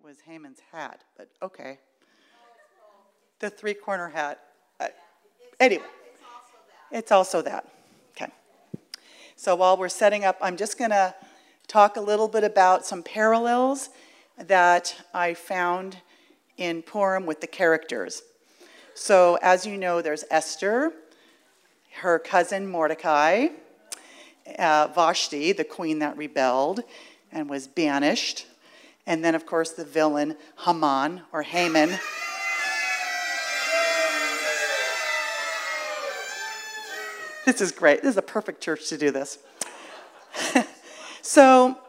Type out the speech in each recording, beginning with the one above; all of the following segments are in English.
was Haman's hat, but okay. The three-corner hat. Anyway, it's also that. Okay. So while we're setting up, I'm just going to talk a little bit about some parallels that I found in Purim with the characters. So as you know, there's Esther, her cousin Mordecai, Vashti, the queen that rebelled and was banished, and then, of course, the villain Haman, or Haman. This is great. This is a perfect church to do this. So,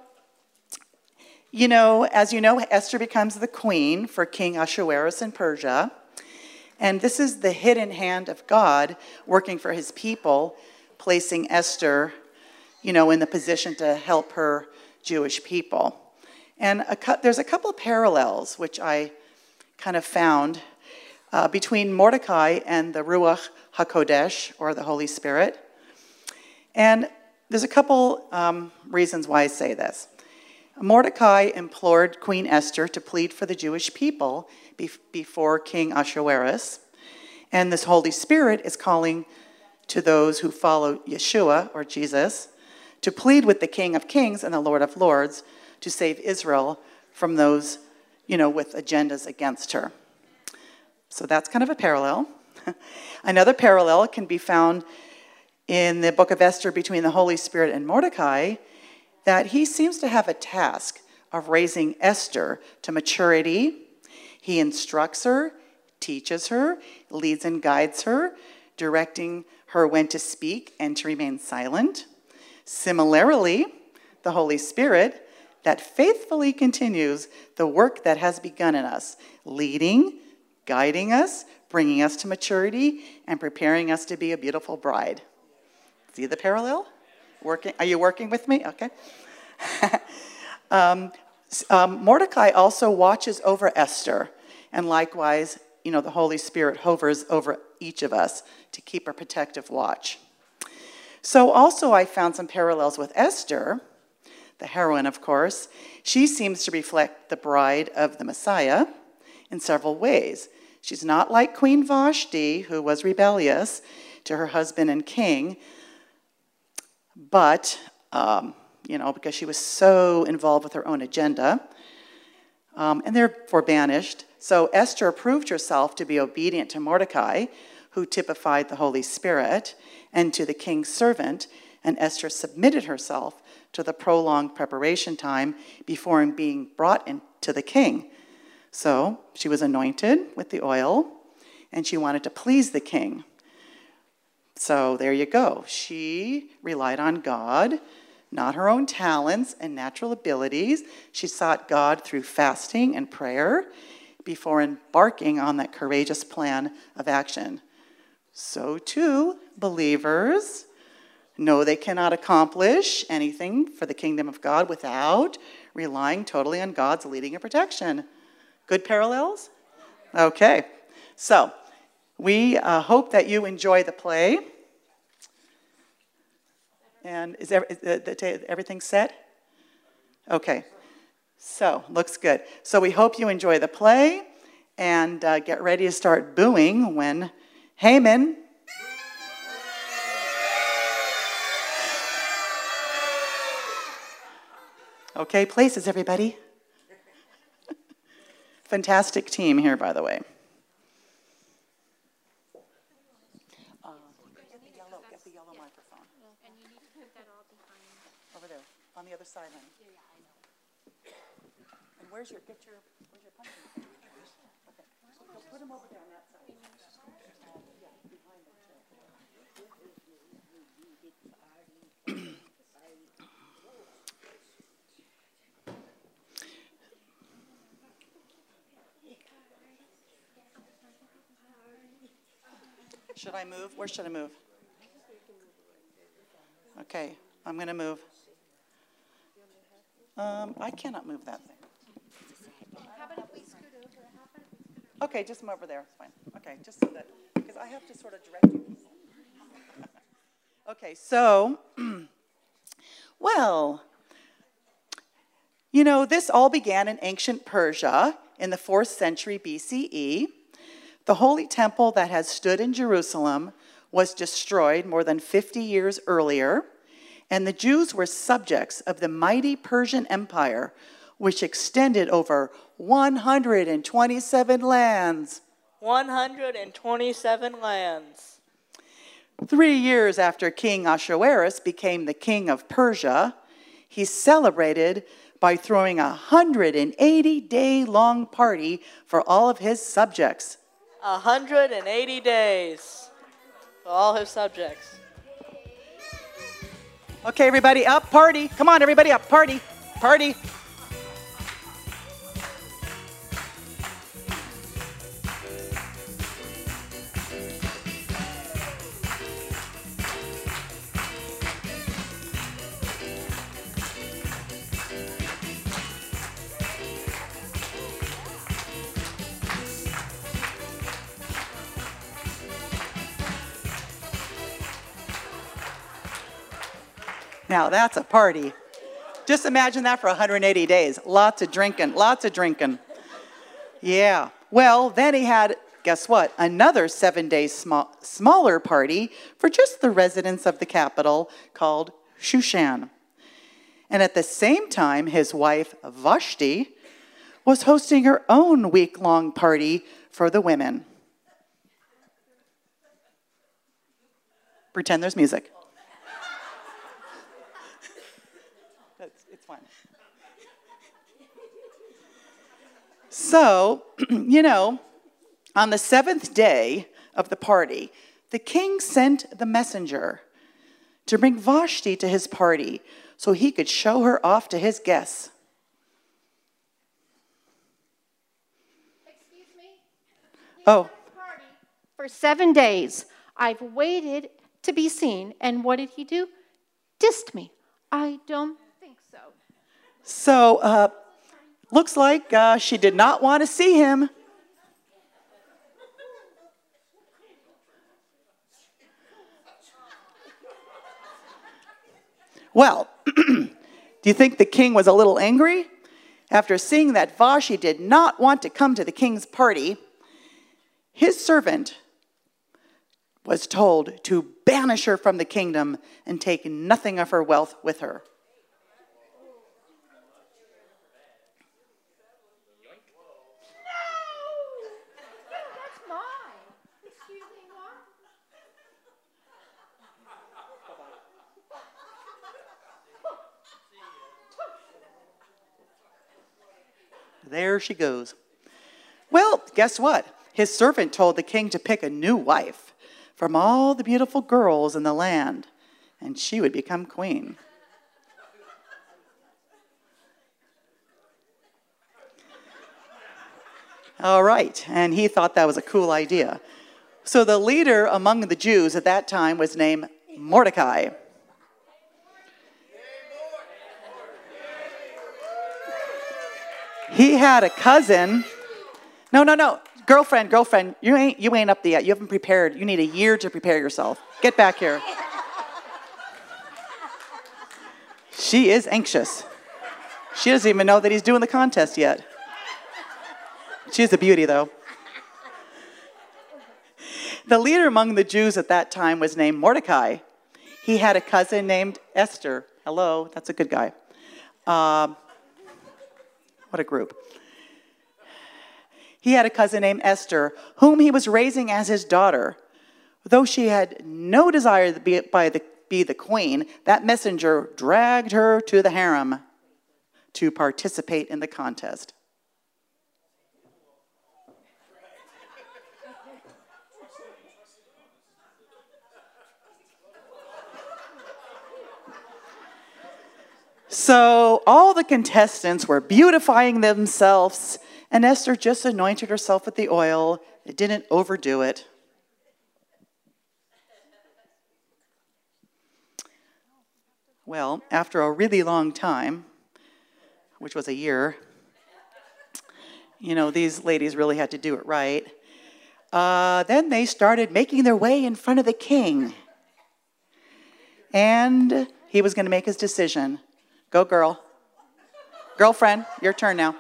as you know, Esther becomes the queen for King Ahasuerus in Persia. And this is the hidden hand of God working for his people, placing Esther, in the position to help her Jewish people. And there's a couple of parallels, which I kind of found, between Mordecai and the Ruach HaKodesh, or the Holy Spirit. And there's a couple reasons why I say this. Mordecai implored Queen Esther to plead for the Jewish people before King Ahasuerus. And this Holy Spirit is calling to those who follow Yeshua, or Jesus, to plead with the King of Kings and the Lord of Lords to save Israel from those, with agendas against her. So that's kind of a parallel. Another parallel can be found in the book of Esther between the Holy Spirit and Mordecai, that he seems to have a task of raising Esther to maturity. He instructs her, teaches her, leads and guides her, directing her when to speak and to remain silent. Similarly, the Holy Spirit that faithfully continues the work that has begun in us, leading, guiding us, bringing us to maturity, and preparing us to be a beautiful bride. See the parallel? Are you working with me? Okay. Mordecai also watches over Esther, and likewise, the Holy Spirit hovers over each of us to keep a protective watch. So also I found some parallels with Esther, the heroine, of course. She seems to reflect the bride of the Messiah in several ways. She's not like Queen Vashti, who was rebellious to her husband and king, but, because she was so involved with her own agenda, and therefore banished. So Esther proved herself to be obedient to Mordecai, who typified the Holy Spirit, and to the king's servant, and Esther submitted herself to the prolonged preparation time before being brought into the king. So she was anointed with the oil, and she wanted to please the king. So there you go. She relied on God, not her own talents and natural abilities. She sought God through fasting and prayer before embarking on that courageous plan of action. So too, believers know they cannot accomplish anything for the kingdom of God without relying totally on God's leading and protection. Good parallels? Okay. So we hope that you enjoy the play. And is everything set? Okay. So, looks good. So we hope you enjoy the play and get ready to start booing when Haman Okay, places, everybody. Fantastic team here, by the way. Get the yellow microphone. And you need to put that all behind. Over there, on the other side, honey. Yeah, I know. And where's your punching? Okay, so put him over there on that side. Yeah, behind the chair. Should I move? Where should I move? Okay, I'm going to move. I cannot move that thing. How about if we scoot over? Okay, just come over there. It's fine. Okay, just so that, because I have to sort of direct you. Okay, so, well, This all began in ancient Persia in the 4th century BCE. The Holy Temple that has stood in Jerusalem was destroyed more than 50 years earlier, and the Jews were subjects of the mighty Persian Empire, which extended over 127 lands. 127 lands. 3 years after King Ahasuerus became the king of Persia, he celebrated by throwing a 180-day-long party for all of his subjects. 180 days for all his subjects. Okay, everybody, up, party. Come on, everybody, up, party, party. Now that's a party. Just imagine that for 180 days. Lots of drinking, lots of drinking. Yeah. Well, then he had, guess what? Another 7-day smaller party for just the residents of the capital called Shushan. And at the same time, his wife Vashti was hosting her own week-long party for the women. Pretend there's music. It's fun. So, on the 7th day of the party, the king sent the messenger to bring Vashti to his party so he could show her off to his guests. Excuse me? Oh. Party for 7 days. I've waited to be seen. And what did he do? Dissed me. I don't think so. So, looks like she did not want to see him. Well, do you think the king was a little angry? After seeing that Vashti did not want to come to the king's party, his servant was told to banish her from the kingdom and take nothing of her wealth with her. That's mine. Excuse me, what? There she goes. Well, guess what? His servant told the king to pick a new wife from all the beautiful girls in the land, and she would become queen. All right, and he thought that was a cool idea. So the leader among the Jews at that time was named Mordecai. He had a cousin. No. Girlfriend, you ain't up there yet. You haven't prepared. You need a year to prepare yourself. Get back here. She is anxious. She doesn't even know that he's doing the contest yet. She's a beauty, though. The leader among the Jews at that time was named Mordecai. He had a cousin named Esther. Hello, that's a good guy. What a group. He had a cousin named Esther, whom he was raising as his daughter. Though she had no desire to be the queen, that messenger dragged her to the harem to participate in the contest. So all the contestants were beautifying themselves, and Esther just anointed herself with the oil. It didn't overdo it. Well, after a really long time, which was a year, these ladies really had to do it right. Then they started making their way in front of the king. And he was going to make his decision. Go, girl. Girlfriend, your turn now.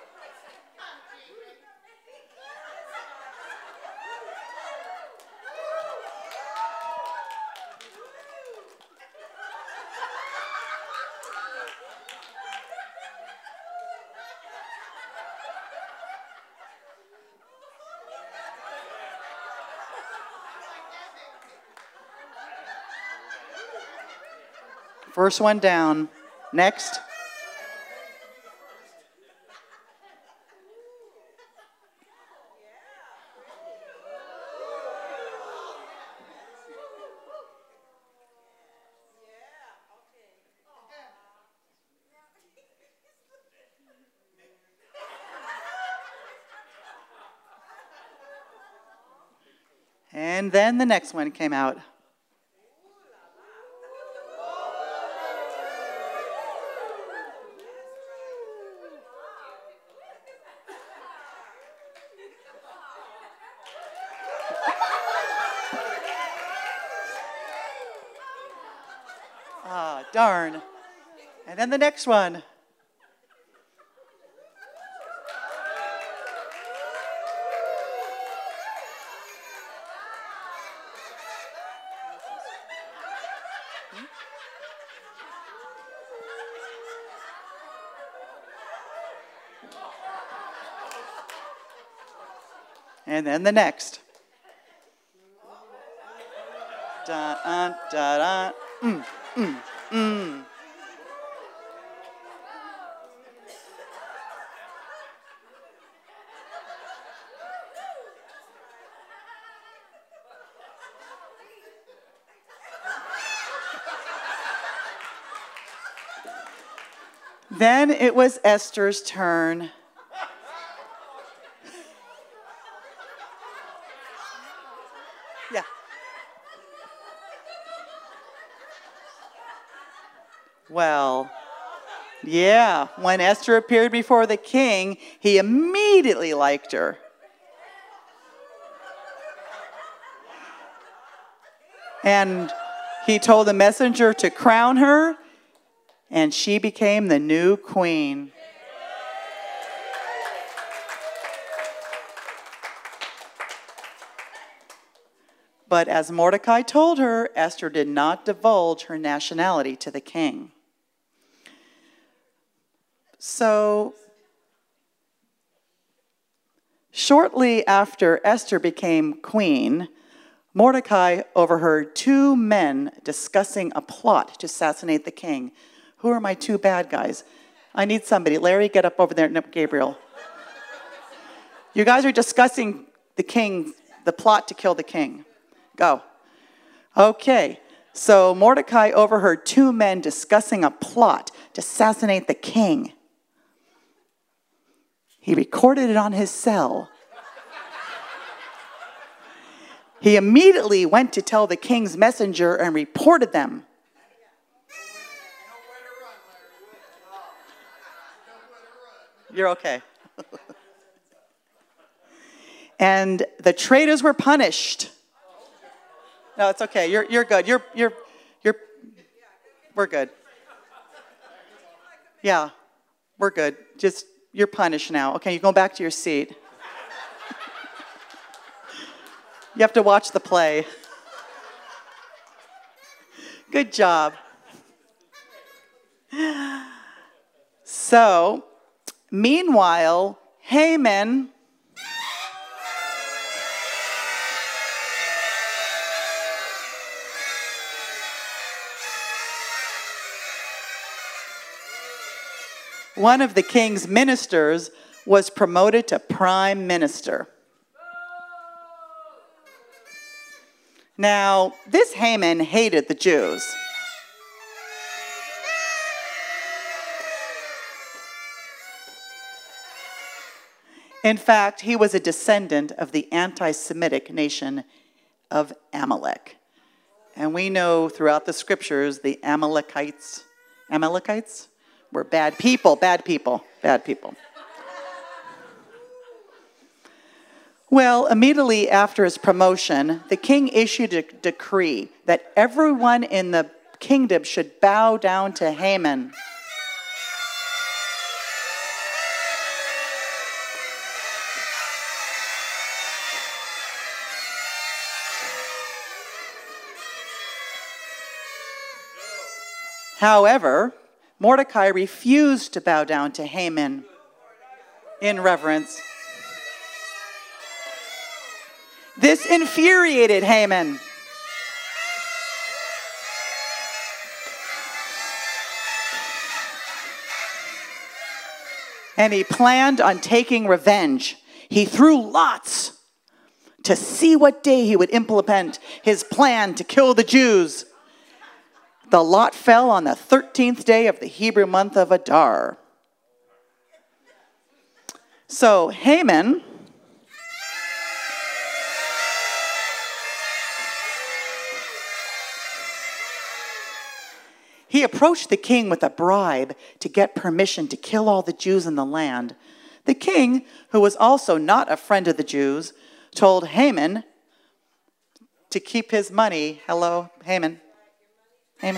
First one down. Next. And then the next one came out. Ah, darn. And then the next one. And then the next. Da, da, da. Then it was Esther's turn. Yeah. Well, yeah, when Esther appeared before the king, he immediately liked her. And he told the messenger to crown her, and she became the new queen. But as Mordecai told her, Esther did not divulge her nationality to the king. So, shortly after Esther became queen, Mordecai overheard two men discussing a plot to assassinate the king. Who are my two bad guys? I need somebody. Larry, get up over there. No, Gabriel. You guys are discussing the plot to kill the king. Go. Okay. So Mordecai overheard two men discussing a plot to assassinate the king. He recorded it on his cell. He immediately went to tell the king's messenger and reported them. You're okay. And the traitors were punished. No, it's okay. You're good. We're good. Yeah, we're good. Just, you're punished now. Okay, you go back to your seat. You have to watch the play. Good job. So, meanwhile, Haman one of the king's ministers was promoted to prime minister. Now, this Haman hated the Jews. In fact, he was a descendant of the anti-Semitic nation of Amalek. And we know throughout the scriptures the Amalekites were bad people. Well, immediately after his promotion, the king issued a decree that everyone in the kingdom should bow down to Haman. However, Mordecai refused to bow down to Haman in reverence. This infuriated Haman. And he planned on taking revenge. He threw lots to see what day he would implement his plan to kill the Jews. The lot fell on the 13th day of the Hebrew month of Adar. So Haman he approached the king with a bribe to get permission to kill all the Jews in the land. The king, who was also not a friend of the Jews, told Haman to keep his money. Hello, Haman. Haman.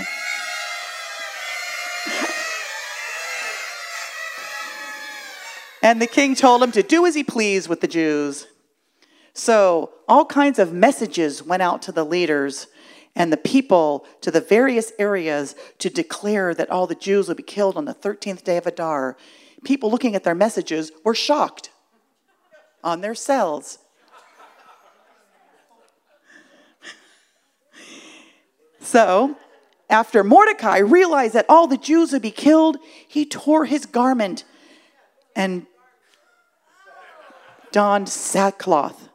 And the king told him to do as he pleased with the Jews. So all kinds of messages went out to the leaders and the people to the various areas to declare that all the Jews would be killed on the 13th day of Adar. People looking at their messages were shocked on their cells. So, after Mordecai realized that all the Jews would be killed, he tore his garment and donned sackcloth.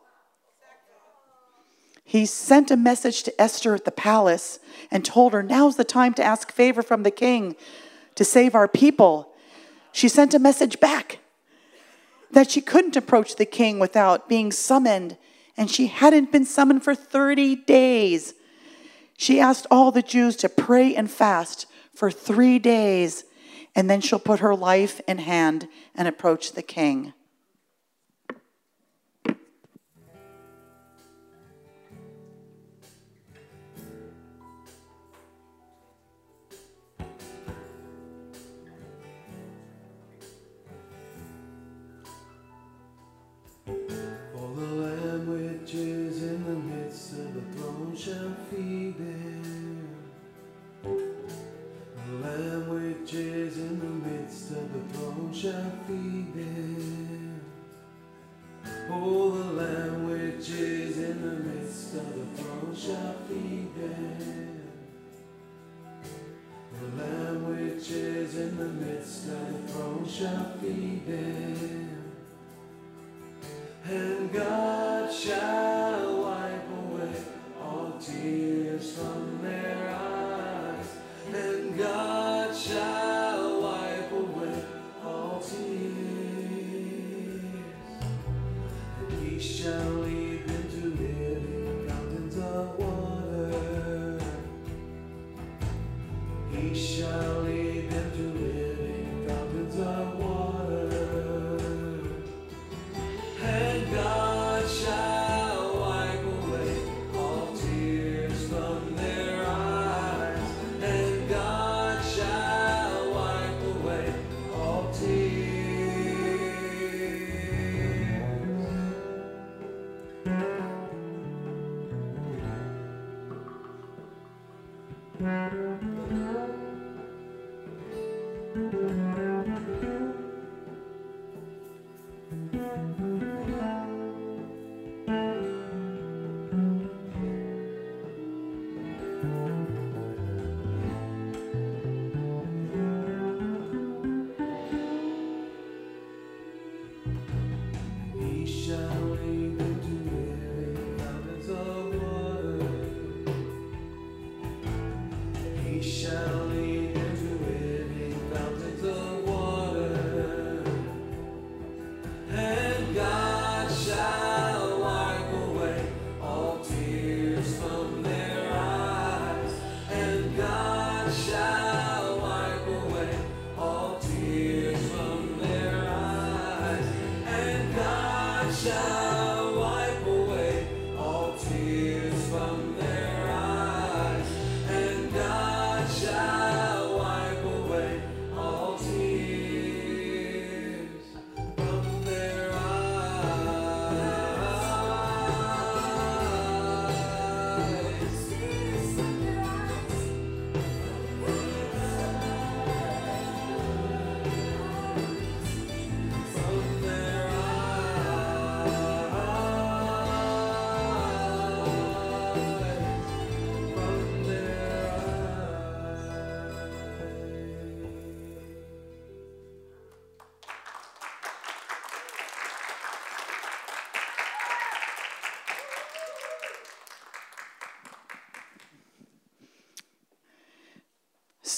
He sent a message to Esther at the palace and told her, now's the time to ask favor from the king to save our people. She sent a message back that she couldn't approach the king without being summoned, and she hadn't been summoned for 30 days. She asked all the Jews to pray and fast for 3 days, and then she'll put her life in hand and approach the king. Shall feed them. The Lamb which is in the midst of the throne shall feed them. Oh, the Lamb which is in the midst of the throne shall feed them. The Lamb which is in the midst of the throne shall feed them. And God shall wipe away all tears from their eyes, and God shall wipe away all tears, and He shall lead them to living fountains of water. He shall lead them to living fountains of water, and God shall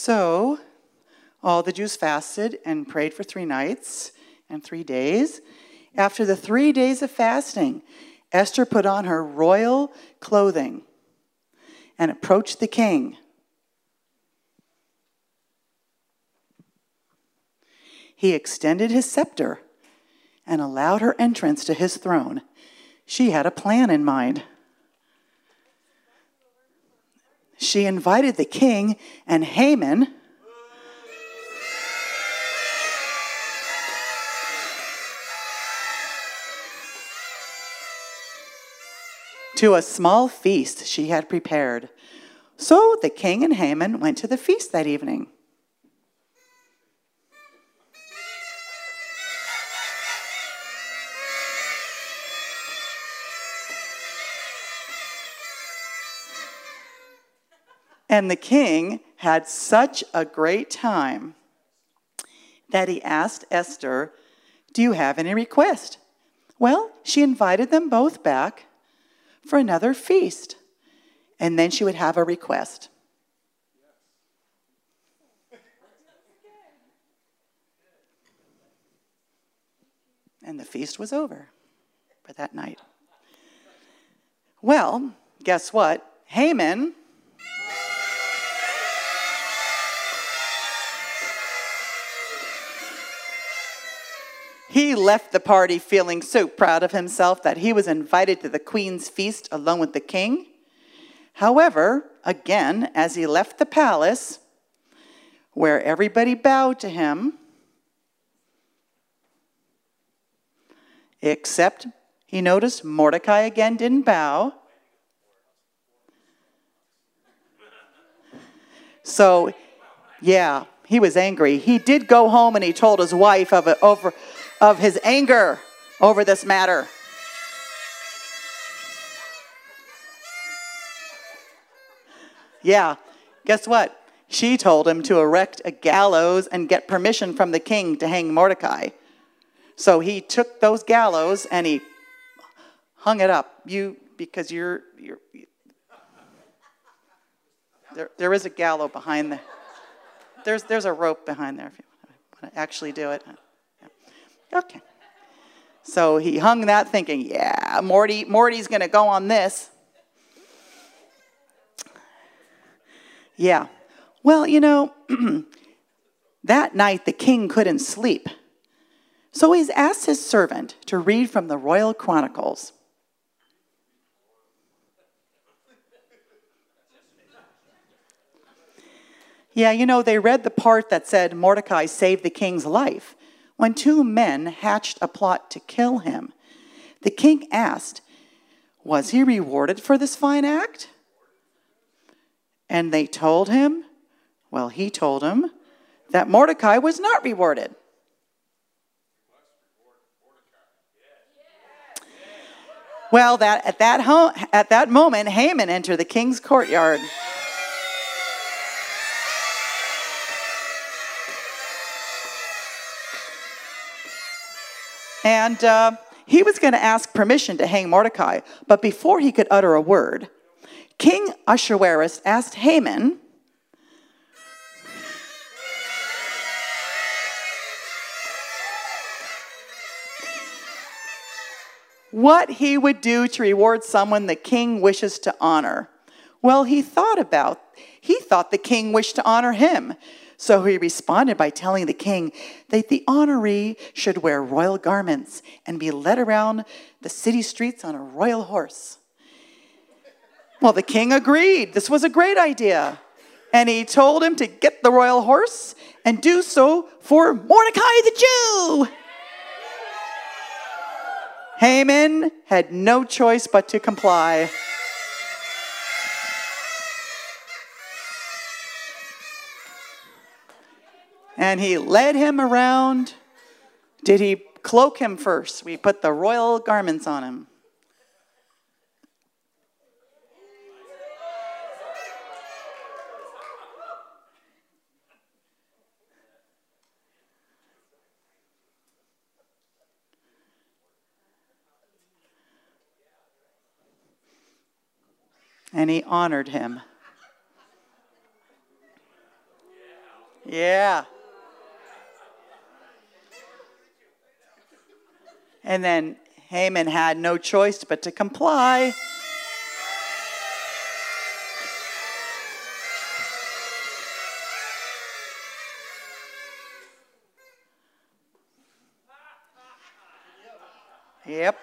So all the Jews fasted and prayed for 3 nights and 3 days. After the 3 days of fasting, Esther put on her royal clothing and approached the king. He extended his scepter and allowed her entrance to his throne. She had a plan in mind. She invited the king and Haman to a small feast she had prepared. So the king and Haman went to the feast that evening. And the king had such a great time that he asked Esther, "Do you have any request?" Well, she invited them both back for another feast, and then she would have a request. And the feast was over for that night. Well, guess what? Haman he left the party feeling so proud of himself that he was invited to the queen's feast along with the king. However, again, as he left the palace, where everybody bowed to him, except he noticed Mordecai again didn't bow. So, yeah, he was angry. He did go home and he told his wife of his anger over this matter. Yeah, guess what? She told him to erect a gallows and get permission from the king to hang Mordecai. So he took those gallows and he hung it up. Because there is a gallows behind there. There's a rope behind there if you want to actually do it. Okay. So he hung that thinking, yeah, Morty's going to go on this. Yeah. Well, that night the king couldn't sleep. So he's asked his servant to read from the Royal Chronicles. Yeah, they read the part that said Mordecai saved the king's life when 2 men hatched a plot to kill him. The king asked, was he rewarded for this fine act? And they told him, he told him that Mordecai was not rewarded. Well, at that moment, Haman entered the king's courtyard. And he was going to ask permission to hang Mordecai, but before he could utter a word, King Ahasuerus asked Haman what he would do to reward someone the king wishes to honor. Well, he thought the king wished to honor him. So he responded by telling the king that the honoree should wear royal garments and be led around the city streets on a royal horse. Well, the king agreed. This was a great idea. And he told him to get the royal horse and do so for Mordecai the Jew. Haman had no choice but to comply. And he led him around. Did he cloak him first? We put the royal garments on him. And he honored him. Yeah. And then Haman had no choice but to comply. Yep.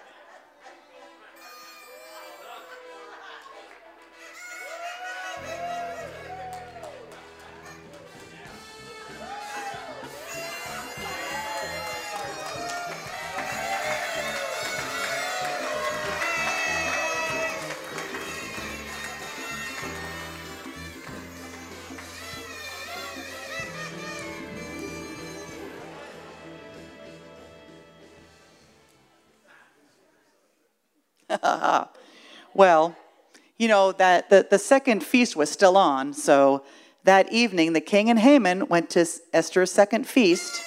Well, you know that the second feast was still on, so that evening the king and Haman went to Esther's second feast.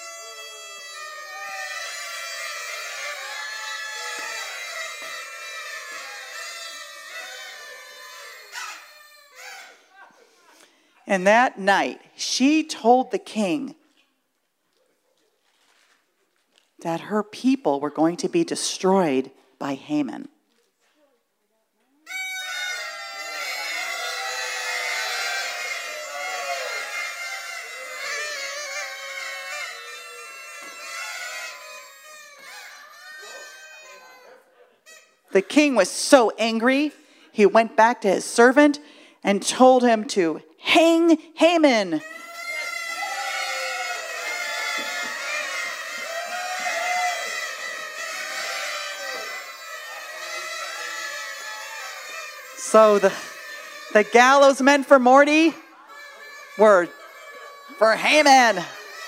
And that night, she told the king that her people were going to be destroyed by Haman. The king was so angry, he went back to his servant and told him to hang Haman. So the gallows meant for Morty were for Haman.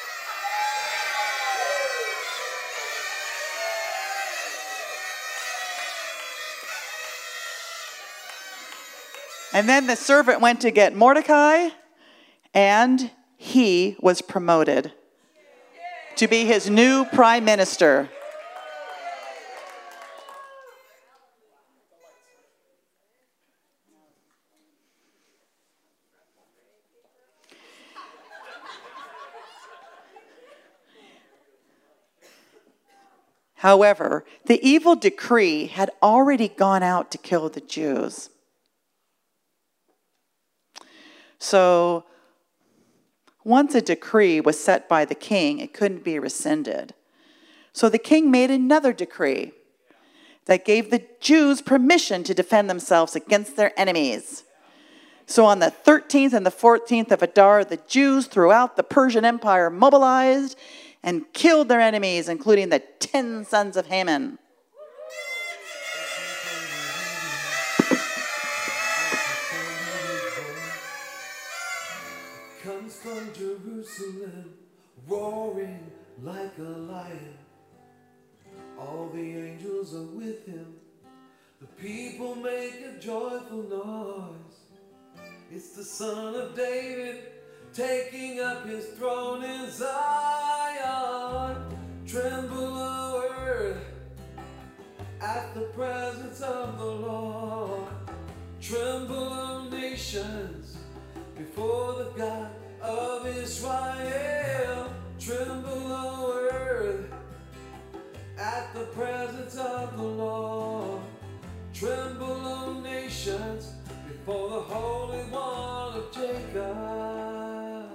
And then the servant went to get Mordecai, and he was promoted to be his new prime minister. However, the evil decree had already gone out to kill the Jews. So once a decree was set by the king, it couldn't be rescinded. So the king made another decree that gave the Jews permission to defend themselves against their enemies. So on the 13th and the 14th of Adar, the Jews throughout the Persian Empire mobilized and killed their enemies, including the 10 sons of Haman. Comes from Jerusalem, roaring like a lion. All the angels are with him. The people make a joyful noise. It's the Son of David taking up his throne in Zion. Tremble, O earth, at the presence of the Lord. Tremble, O nations, before the God of Israel. Tremble, O earth, at the presence of the Lord. Tremble, O nations, before the Holy One of Jacob.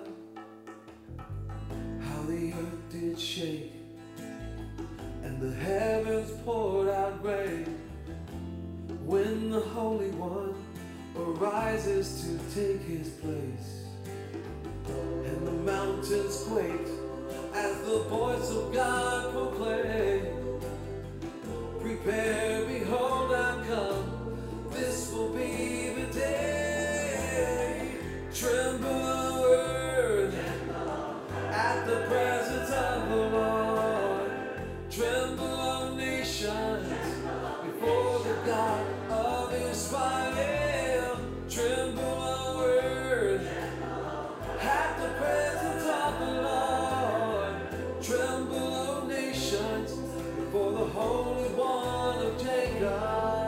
How the earth did shake, and the heavens poured out rain, when the Holy One arises to take his place. And the mountains quaked as the voice of God proclaimed, prepare, behold, I come, this will be the day. Tremble, O earth, at the presence of the Lord. Tremble, O nations, before the God of Israel. Tremble, O earth, at the presence of the Lord. Tremble, O nations, before the Holy One of Jacob.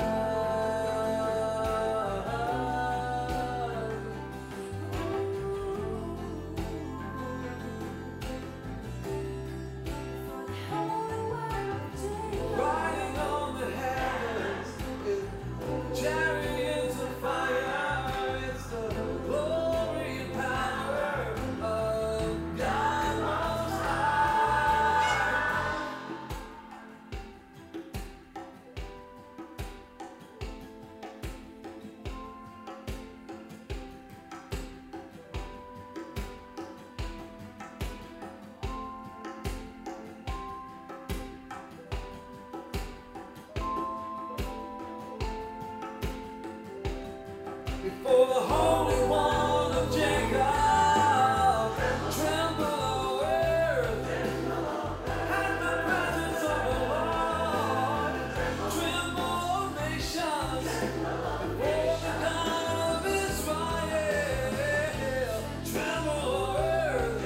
For the Holy One of Jacob, tremble, O earth, at the presence of the Lord. Tremble, O nations, before the God of Israel. Tremble, O earth,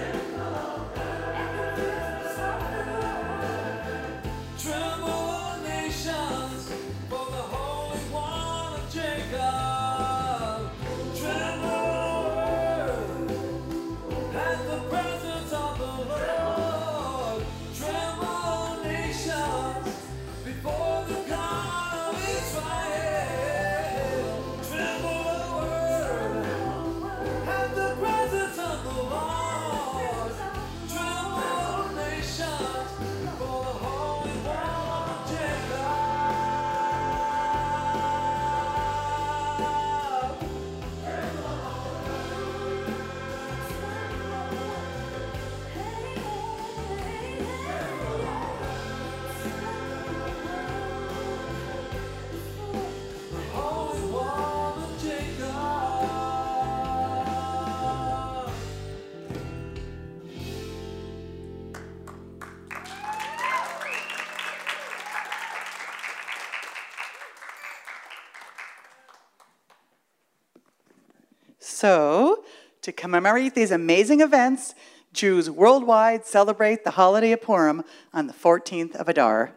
tremble, O nations, for the Holy One of Jacob. Tremble, O earth, at the presence of the Lord. Tremble, O nations, before the God of Israel. Tremble, O earth, at the presence of the Lord. Tremble, O nations, for the Holy One of Jacob. Holy One of Jacob. So, to commemorate these amazing events, Jews worldwide celebrate the holiday of Purim on the 14th of Adar.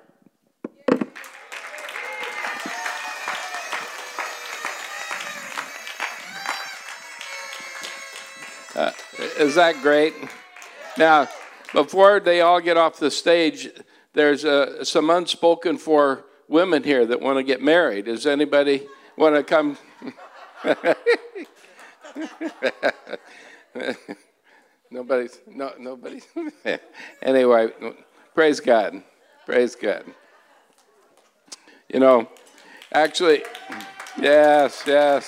Is that great? Now, before they all get off the stage, there's some unspoken for women here that want to get married. Does anybody want to come? Nobody's. Anyway, praise God. Praise God. You know, actually, yes.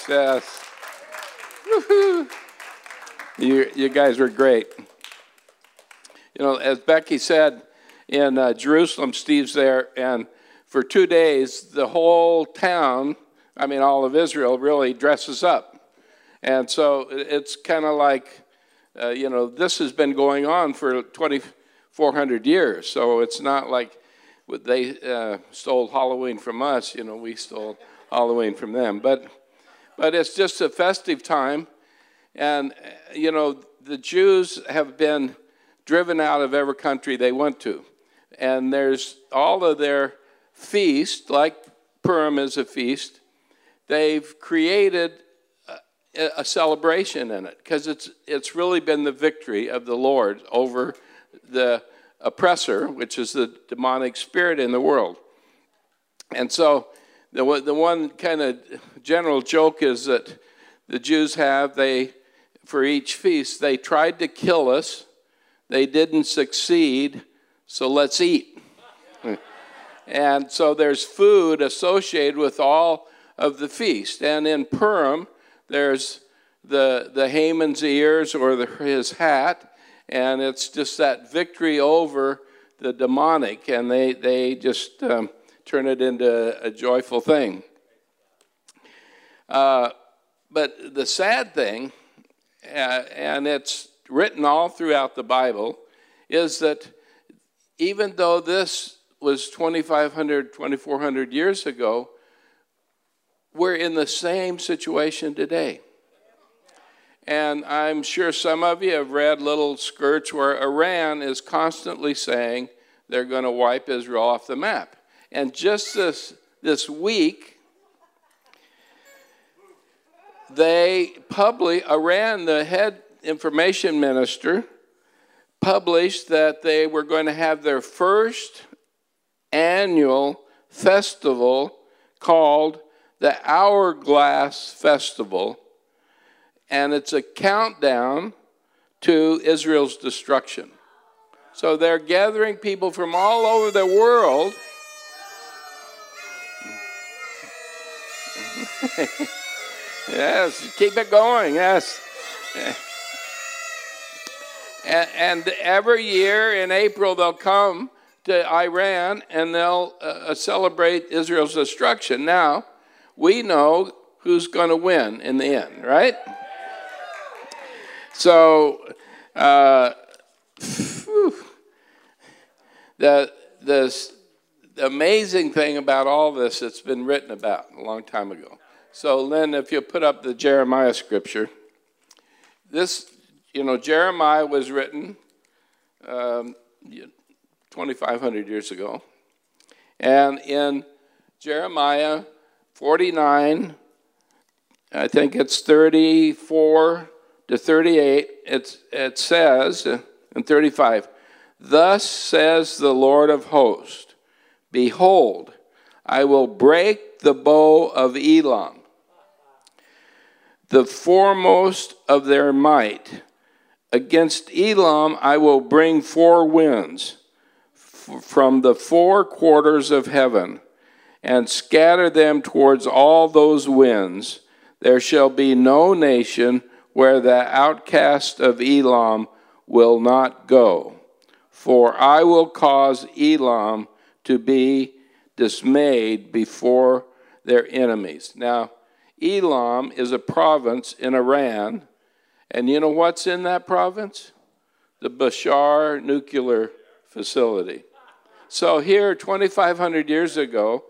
Woo-hoo. You guys were great. You know, as Becky said, in Jerusalem, Steve's there, and for 2 days, the whole town, I mean, all of Israel, really dresses up. And so it's kind of like, this has been going on for 2,400 years. So it's not like they stole Halloween from us. We stole Halloween from them. But it's just a festive time. And, the Jews have been driven out of every country they went to. And there's all of their feast, like Purim is a feast, they've created a celebration in it, because it's really been the victory of the Lord over the oppressor, which is the demonic spirit in the world. And so the one kind of general joke is that the Jews have, for each feast, they tried to kill us, they didn't succeed, so let's eat. And so there's food associated with all of the feast. And in Purim, there's the Haman's ears or his hat, and it's just that victory over the demonic, and they just turn it into a joyful thing. But the sad thing, and it's written all throughout the Bible, is that even though this was 2,500, 2,400 years ago, we're in the same situation today. And I'm sure some of you have read little skirts where Iran is constantly saying they're going to wipe Israel off the map. And just this week, Iran, the head information minister, published that they were going to have their first annual festival called the Hourglass Festival, and it's a countdown to Israel's destruction. So they're gathering people from all over the world. Yes, keep it going, yes. And every year in April they'll come to Iran and they'll celebrate Israel's destruction. Now, we know who's going to win in the end, right? So, the amazing thing about all this, it's been written about a long time ago. So, Lynn, if you put up the Jeremiah scripture, this, Jeremiah was written 2,500 years ago. And in Jeremiah 49, I think it's 34 to 38, it says, in 35, "Thus says the Lord of hosts, behold, I will break the bow of Elam, the foremost of their might. Against Elam I will bring 4 winds from the 4 quarters of heaven, and scatter them towards all those winds. There shall be no nation where the outcast of Elam will not go. For I will cause Elam to be dismayed before their enemies." Now, Elam is a province in Iran, and you know what's in that province? The Bashar nuclear facility. So here, 2,500 years ago,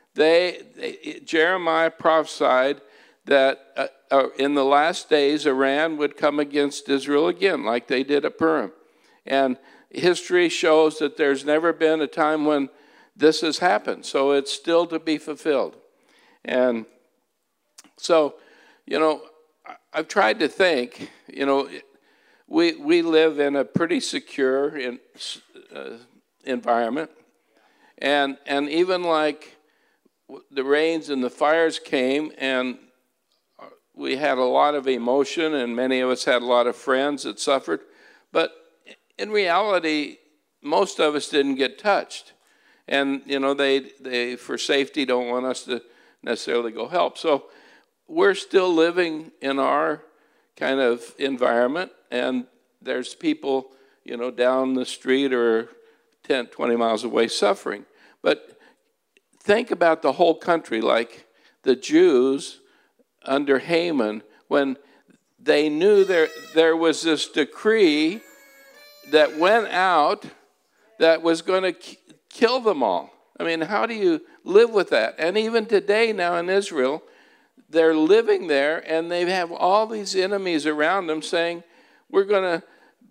Jeremiah prophesied that in the last days, Iran would come against Israel again, like they did at Purim. And history shows that there's never been a time when this has happened. So it's still to be fulfilled. And so, I've tried to think, we live in a pretty secure environment. And even like the rains and the fires came, and we had a lot of emotion, and many of us had a lot of friends that suffered. But in reality, most of us didn't get touched. And, they for safety, don't want us to necessarily go help. So we're still living in our kind of environment, and there's people, down the street or 10, 20 miles away suffering. But think about the whole country, like the Jews under Haman, when they knew there was this decree that went out that was going to kill them all. I mean, how do you live with that? And even today now in Israel, they're living there, and they have all these enemies around them saying, we're going to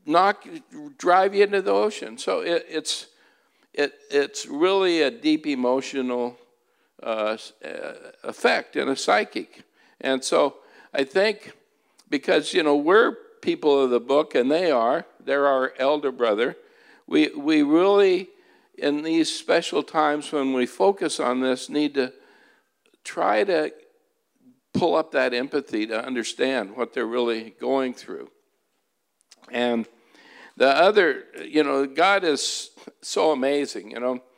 drive you into the ocean. So it's really a deep emotional effect and a psychic. And so I think because, we're people of the book, and they're our elder brother, we really, in these special times when we focus on this, need to try to pull up that empathy to understand what they're really going through. And the other, God is so amazing,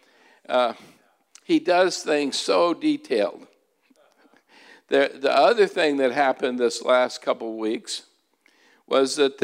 He does things so detailed. The other thing that happened this last couple of weeks was that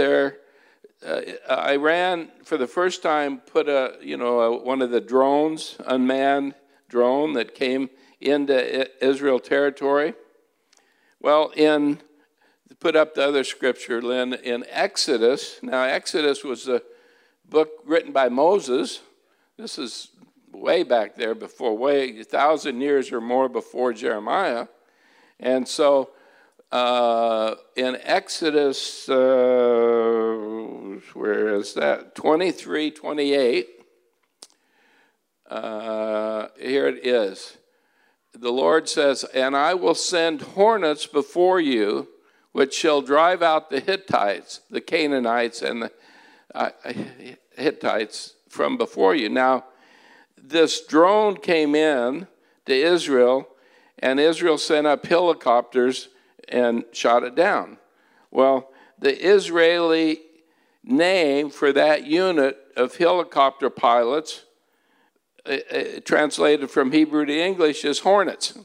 Iran, for the first time, put one of the drones, unmanned drone that came into Israel territory. Well, put up the other scripture, Lynn, in Exodus. Now, Exodus was a book written by Moses. This is way back there before, 1,000 years or more before Jeremiah. And so in Exodus, where is that? 23:28. Here it is. The Lord says, "And I will send hornets before you, which shall drive out the Hittites, the Canaanites, and the Hittites from before you." Now, this drone came in to Israel, and Israel sent up helicopters and shot it down. Well, the Israeli name for that unit of helicopter pilots, translated from Hebrew to English, is hornets.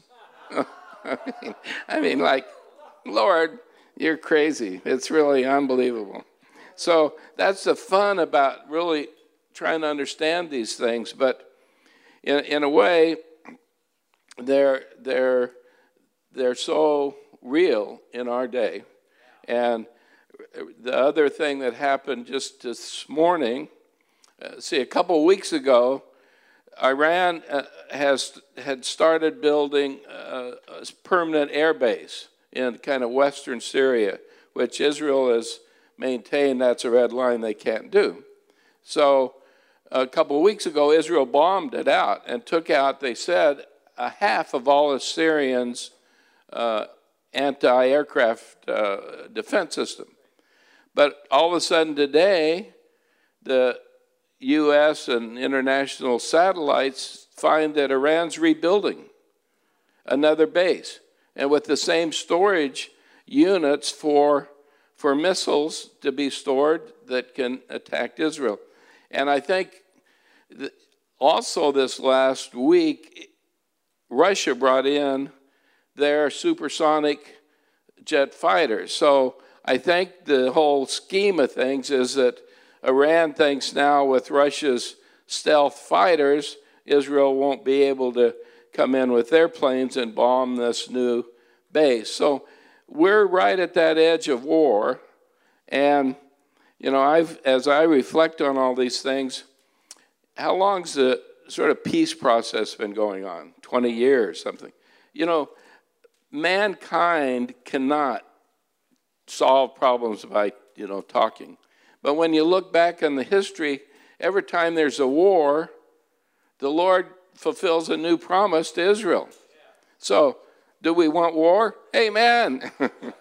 I mean, like, Lord, you're crazy. It's really unbelievable. So that's the fun about really trying to understand these things. But in a way, they're so real in our day. And the other thing that happened just this morning, a couple of weeks ago, Iran had started building a permanent air base in kind of western Syria, which Israel has maintained that's a red line they can't do. So a couple of weeks ago, Israel bombed it out and took out, they said, a half of all of Syrians' anti-aircraft defense system. But all of a sudden today, the U.S. and international satellites find that Iran's rebuilding another base, and with the same storage units for missiles to be stored that can attack Israel. And I think also this last week, Russia brought in their supersonic jet fighters. So I think the whole scheme of things is that Iran thinks now with Russia's stealth fighters, Israel won't be able to come in with their planes and bomb this new base. So we're right at that edge of war. And, as I reflect on all these things, how long's the sort of peace process been going on? 20 years, something. Mankind cannot solve problems by, talking. But when you look back on the history, every time there's a war, the Lord fulfills a new promise to Israel. So, do we want war? Amen.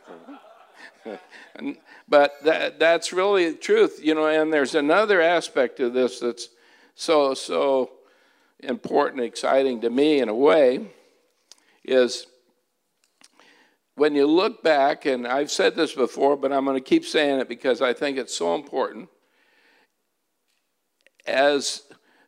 But that's really the truth, and there's another aspect of this that's so important, exciting to me in a way, is when you look back, and I've said this before, but I'm going to keep saying it because I think it's so important. As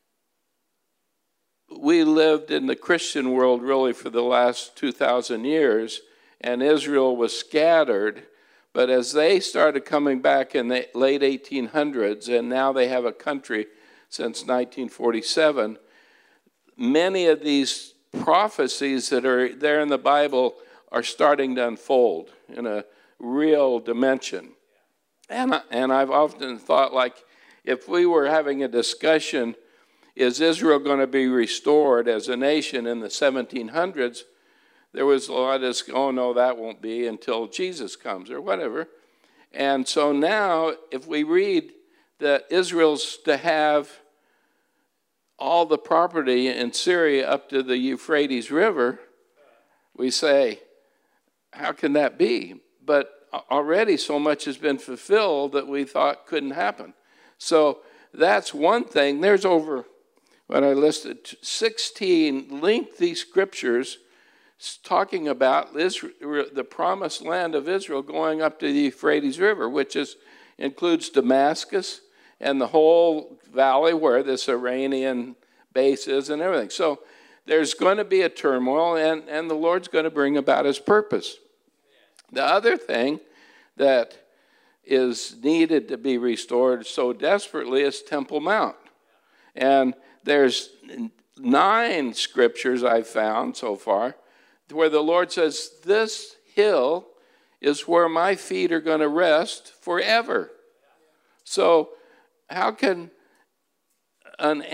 we lived in the Christian world really for the last 2,000 years, and Israel was scattered, but as they started coming back in the late 1800s, and now they have a country since 1947, many of these prophecies that are there in the Bible are starting to unfold in a real dimension. And I've often thought, like, if we were having a discussion, is Israel going to be restored as a nation in the 1700s? There was a lot of this, oh no, that won't be until Jesus comes or whatever. And so now, if we read that Israel's to have all the property in Syria up to the Euphrates River, we say, how can that be? But already so much has been fulfilled that we thought couldn't happen. So that's one thing. There's over, what I listed, 16 lengthy scriptures talking about the promised land of Israel going up to the Euphrates River, which includes Damascus and the whole valley where this Iranian base is and everything. So there's going to be a turmoil, and the Lord's going to bring about his purpose. The other thing that is needed to be restored so desperately is Temple Mount. And there's 9 scriptures I've found so far where the Lord says, this hill is where my feet are going to rest forever. So how can an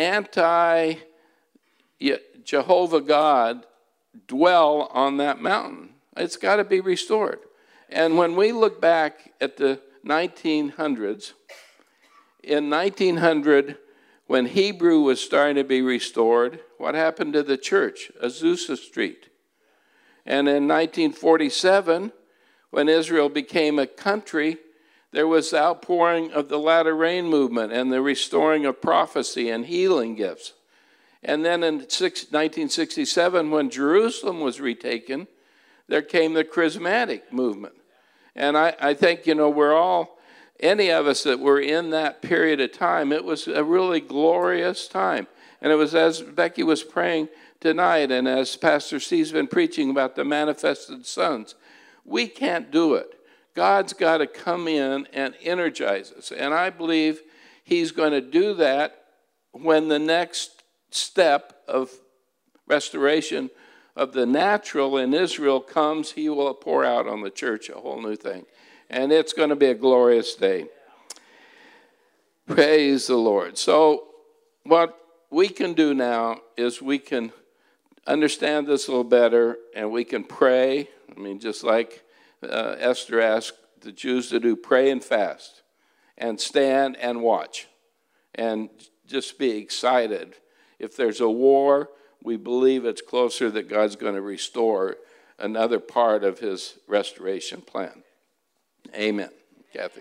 anti-Jehovah God dwell on that mountain? It's got to be restored. And when we look back at the 1900s, in 1900, when Hebrew was starting to be restored, what happened to the church? Azusa Street. And in 1947, when Israel became a country, there was the outpouring of the latter rain movement and the restoring of prophecy and healing gifts. And then in 1967, when Jerusalem was retaken, there came the charismatic movement. And I think, we're all, any of us that were in that period of time, it was a really glorious time. And it was as Becky was praying tonight, and as Pastor Steve's been preaching about the manifested sons, we can't do it. God's got to come in and energize us. And I believe he's going to do that when the next step of restoration of the natural in Israel comes, he will pour out on the church a whole new thing. And it's going to be a glorious day. Praise the Lord. So what we can do now is we can understand this a little better, and we can pray. I mean, just like Esther asked the Jews to do, pray and fast, and stand and watch, and just be excited. If there's a war, we believe it's closer that God's going to restore another part of his restoration plan. Amen. Kathy.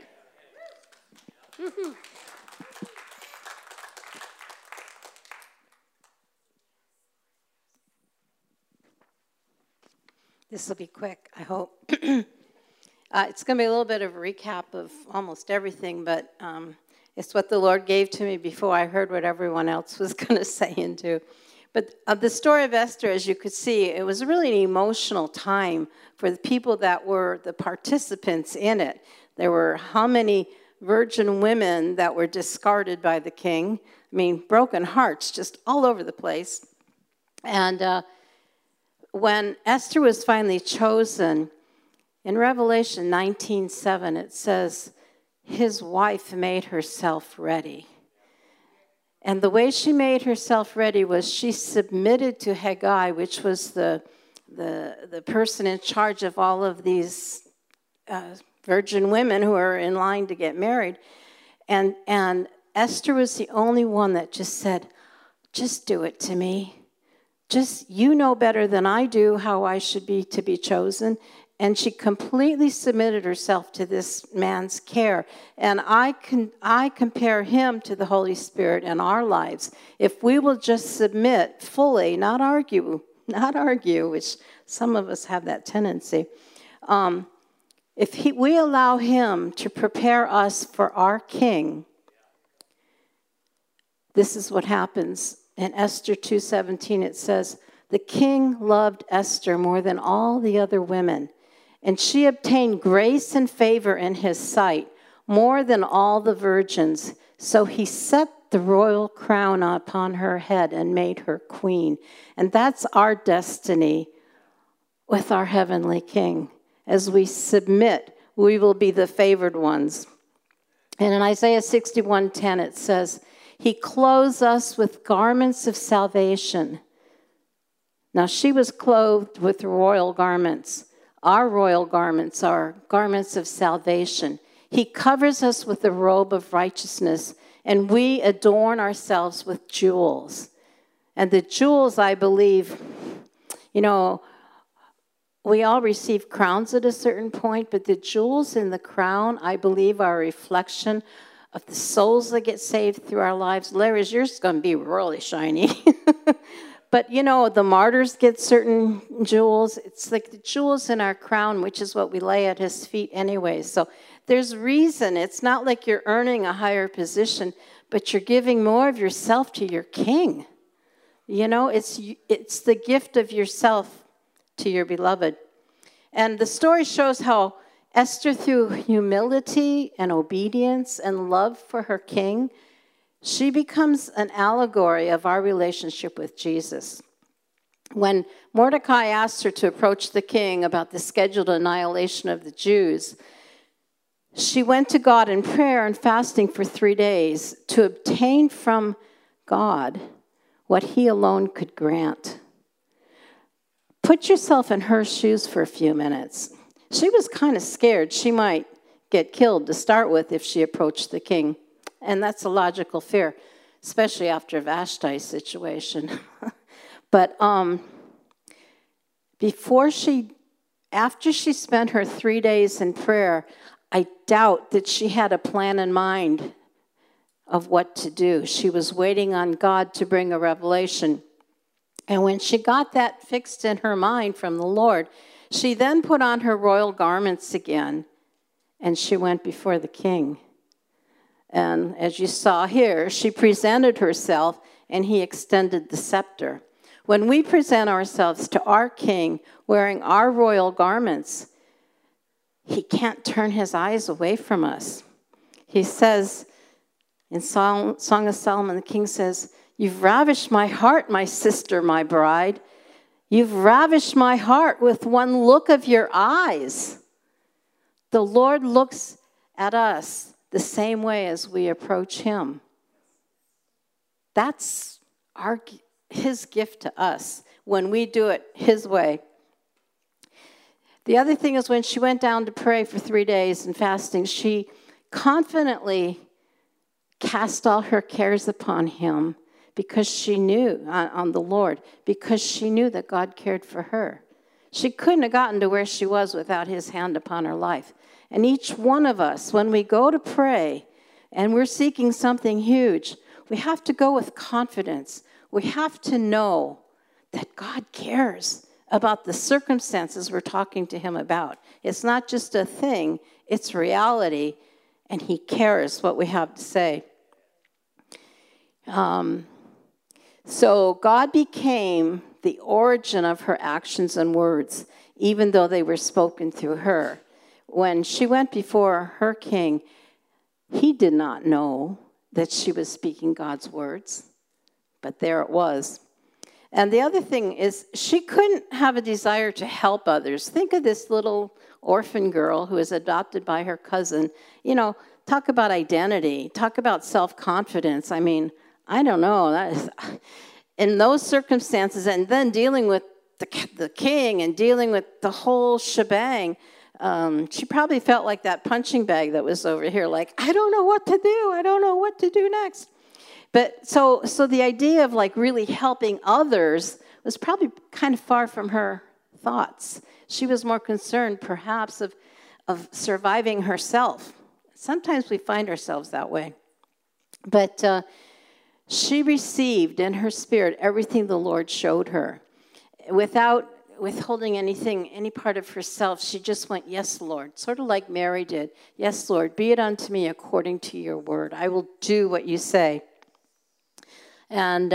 This will be quick, I hope. It's going to be a little bit of a recap of almost everything, but it's what the Lord gave to me before I heard what everyone else was going to say and do. But the story of Esther, as you could see, it was really an emotional time for the people that were the participants in it. There were how many virgin women that were discarded by the king? I mean, broken hearts just all over the place. And when Esther was finally chosen, in Revelation 19:7, it says, his wife made herself ready. And the way she made herself ready was she submitted to Haggai, which was the person in charge of all of these virgin women who are in line to get married. And Esther was the only one that just said, just do it to me. Just, you know better than I do how I should be to be chosen. And she completely submitted herself to this man's care. And I compare him to the Holy Spirit in our lives. If we will just submit fully, not argue, which some of us have that tendency. If we allow him to prepare us for our king, this is what happens. In Esther 2:17, it says, the king loved Esther more than all the other women, and she obtained grace and favor in his sight more than all the virgins. So he set the royal crown upon her head and made her queen. And that's our destiny with our heavenly king. As we submit, we will be the favored ones. And in Isaiah 61:10, it says, he clothes us with garments of salvation. Now, she was clothed with royal garments. Our royal garments are garments of salvation. He covers us with the robe of righteousness, and we adorn ourselves with jewels. And the jewels, I believe, we all receive crowns at a certain point, but the jewels in the crown, I believe, are a reflection of the souls that get saved through our lives. Larry's, yours is going to be really shiny. But, the martyrs get certain jewels. It's like the jewels in our crown, which is what we lay at his feet anyway. So there's reason. It's not like you're earning a higher position, but you're giving more of yourself to your king. It's the gift of yourself to your beloved. And the story shows how Esther, through humility and obedience and love for her king, she becomes an allegory of our relationship with Jesus. When Mordecai asked her to approach the king about the scheduled annihilation of the Jews, she went to God in prayer and fasting for 3 days to obtain from God what he alone could grant. Put yourself in her shoes for a few minutes. She was kind of scared she might get killed to start with if she approached the king. And that's a logical fear, especially after Vashti's situation. But after she spent her 3 days in prayer, I doubt that she had a plan in mind of what to do. She was waiting on God to bring a revelation. And when she got that fixed in her mind from the Lord, she then put on her royal garments again, and she went before the king. And as you saw here, she presented herself, and he extended the scepter. When we present ourselves to our king wearing our royal garments, he can't turn his eyes away from us. He says, in Song of Solomon, the king says, you've ravished my heart, my sister, my bride. You've ravished my heart with one look of your eyes. The Lord looks at us the same way as we approach him. That's his gift to us when we do it his way. The other thing is when she went down to pray for 3 days and fasting, she confidently cast all her cares upon him because she knew, on the Lord, because she knew that God cared for her. She couldn't have gotten to where she was without his hand upon her life. And each one of us, when we go to pray and we're seeking something huge, we have to go with confidence. We have to know that God cares about the circumstances we're talking to him about. It's not just a thing, it's reality, and he cares what we have to say. So God became the origin of her actions and words, even though they were spoken through her. When she went before her king, he did not know that she was speaking God's words, but there it was. And the other thing is, she couldn't have a desire to help others. Think of this little orphan girl who was adopted by her cousin. You know, talk about identity, talk about self-confidence. I mean, I don't know. That is, in those circumstances, and then dealing with the king and dealing with the whole shebang, she probably felt like that punching bag that was over here, like, I don't know what to do. I don't know what to do next. But so the idea of like really helping others was probably kind of far from her thoughts. She was more concerned perhaps of surviving herself. Sometimes we find ourselves that way. But she received in her spirit everything the Lord showed her. Without withholding anything, any part of herself, she just went, yes, Lord, sort of like Mary did. Yes, Lord, be it unto me according to your word. I will do what you say. And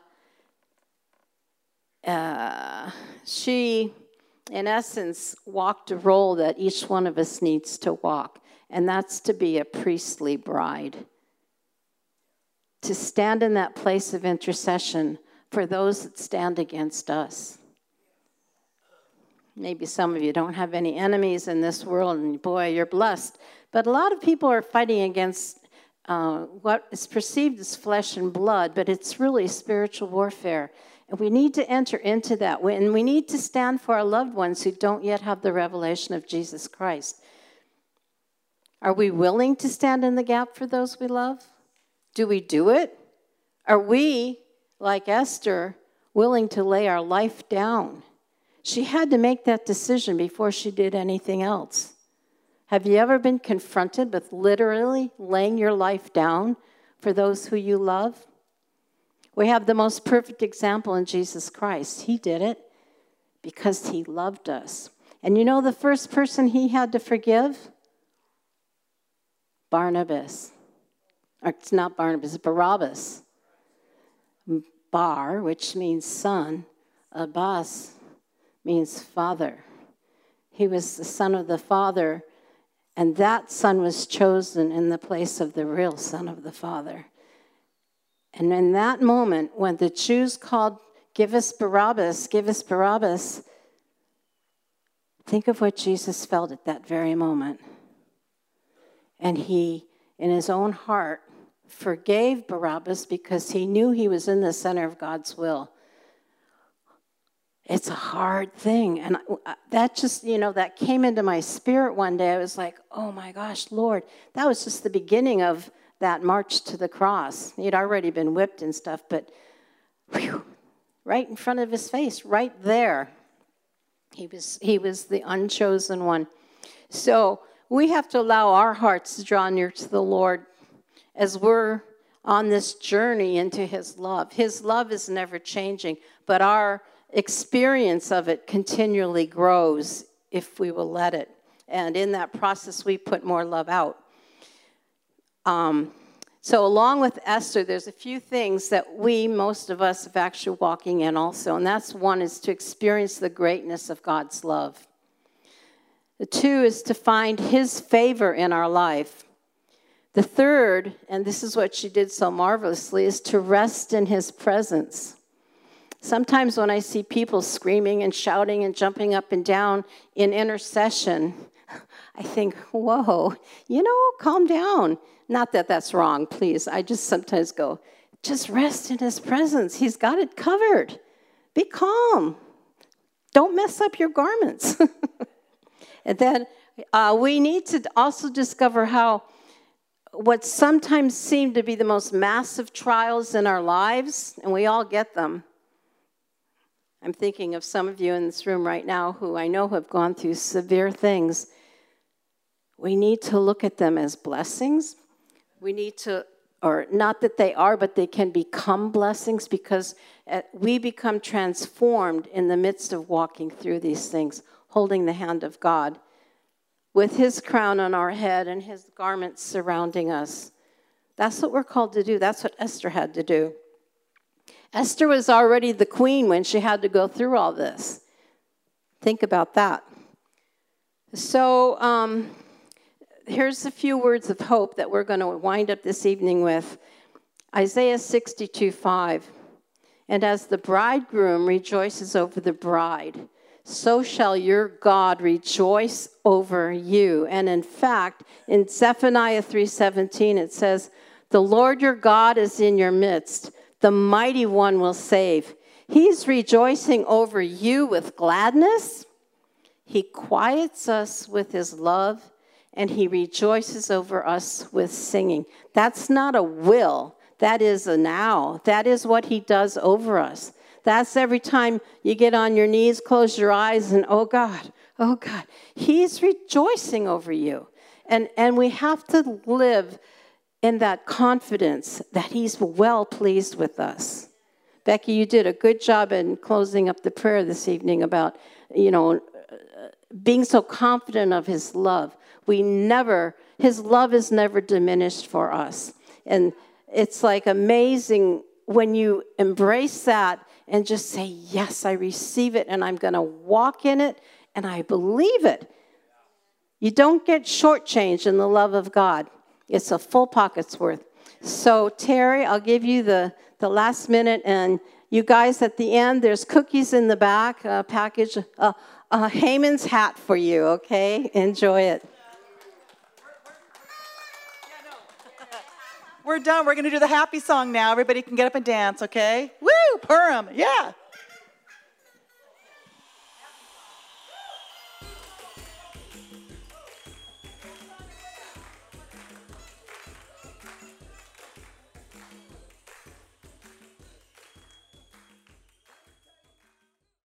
she, in essence, walked a role that each one of us needs to walk, and that's to be a priestly bride. To stand in that place of intercession for those that stand against us. Maybe some of you don't have any enemies in this world, and boy, you're blessed. But a lot of people are fighting against what is perceived as flesh and blood, but it's really spiritual warfare. And we need to enter into that. And we need to stand for our loved ones who don't yet have the revelation of Jesus Christ. Are we willing to stand in the gap for those we love? Do we do it? Are we, like Esther, willing to lay our life down? She had to make that decision before she did anything else. Have you ever been confronted with literally laying your life down for those who you love? We have the most perfect example in Jesus Christ. He did it because he loved us. And you know the first person he had to forgive? Barnabas. Or it's not Barnabas, it's Barabbas. Bar, which means son. Abbas means father. He was the son of the Father, and that son was chosen in the place of the real son of the Father. And in that moment, when the Jews called, give us Barabbas, think of what Jesus felt at that very moment. And he, in his own heart, forgave Barabbas because he knew he was in the center of God's will. It's a hard thing. And that just, that came into my spirit one day. I was like, oh my gosh, Lord, that was just the beginning of that march to the cross. He'd already been whipped and stuff, but whew, right in front of his face, right there. He was the unchosen one. So we have to allow our hearts to draw near to the Lord as we're on this journey into his love. His love is never changing, but our experience of it continually grows if we will let it. And in that process, we put more love out. So along with Esther, there's a few things that most of us, are actually walking in also. And that's one is to experience the greatness of God's love. The two is to find his favor in our life. The third, and this is what she did so marvelously, is to rest in his presence. Sometimes when I see people screaming and shouting and jumping up and down in intercession, I think, whoa, calm down. Not that that's wrong, please. I just sometimes go, just rest in his presence. He's got it covered. Be calm. Don't mess up your garments. And then we need to also discover how what sometimes seem to be the most massive trials in our lives, and we all get them. I'm thinking of some of you in this room right now who I know have gone through severe things. We need to look at them as blessings. We need to, or not that they are, but they can become blessings because we become transformed in the midst of walking through these things, holding the hand of God, with his crown on our head and his garments surrounding us. That's what we're called to do. That's what Esther had to do. Esther was already the queen when she had to go through all this. Think about that. So here's a few words of hope that we're going to wind up this evening with. Isaiah 62:5. And as the bridegroom rejoices over the bride, so shall your God rejoice over you. And in fact, in Zephaniah 3:17, it says, the Lord your God is in your midst. The mighty one will save. He's rejoicing over you with gladness. He quiets us with his love, and he rejoices over us with singing. That's not a will. That is a now. That is what he does over us. That's every time you get on your knees, close your eyes, and oh God, he's rejoicing over you. And we have to live in that confidence that he's well pleased with us. Becky, you did a good job in closing up the prayer this evening about, being so confident of his love. His love is never diminished for us. And it's like amazing when you embrace that and just say, yes, I receive it and I'm going to walk in it and I believe it. You don't get shortchanged in the love of God. It's a full pocket's worth. So, Terry, I'll give you the last minute. And you guys at the end, there's cookies in the back, a package, Haman's hat for you, okay? Enjoy it. We're done. We're going to do the happy song now. Everybody can get up and dance, okay? Woo! Purim, yeah.